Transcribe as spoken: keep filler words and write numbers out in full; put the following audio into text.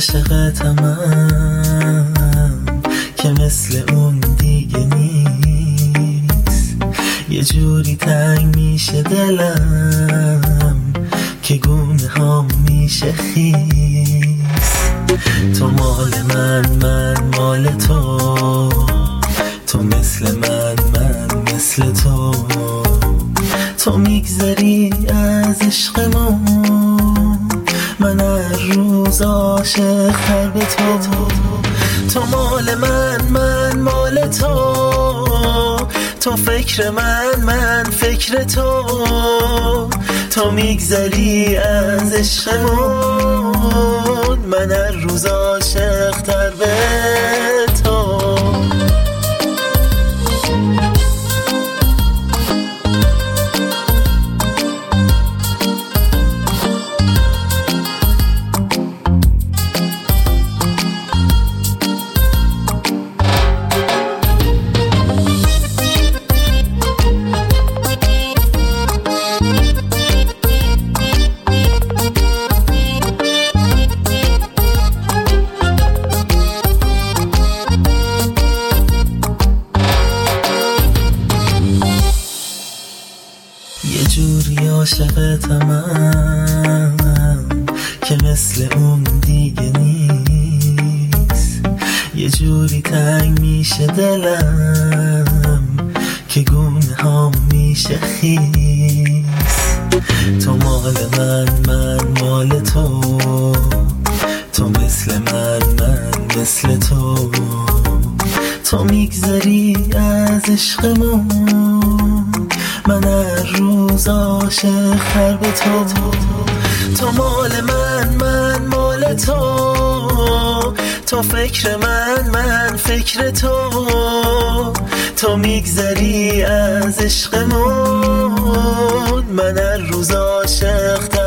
عاشقتمم که مثل اون دیگه نیست. یه جوری تنگ میشه دلم که گونه ها میشه خیس. تو مال من، من مال تو، تو مثل من، من مثل تو. تو میگذری از عشقمون، من هر روز عاشق تر به تو. تو مال من، من مال تو، تو فکر من، من فکر تو. تو میگذری از عشقمون، من هر روز عاشق تر به تو. یه جوری عاشقتمم که مثل اون دیگه نیست. یه جوری تنگ میشه دلم که گونه ها میشه خیس. تو مال من، من مال تو، تو مثل من، من مثل تو. تو میگذری از عشقمون، من هر روز عاشق تر به تو. تو مال من، من مال تو، تو فکر من، من فکر تو. تو میگذری از عشقمون، من هر روز عاشق تر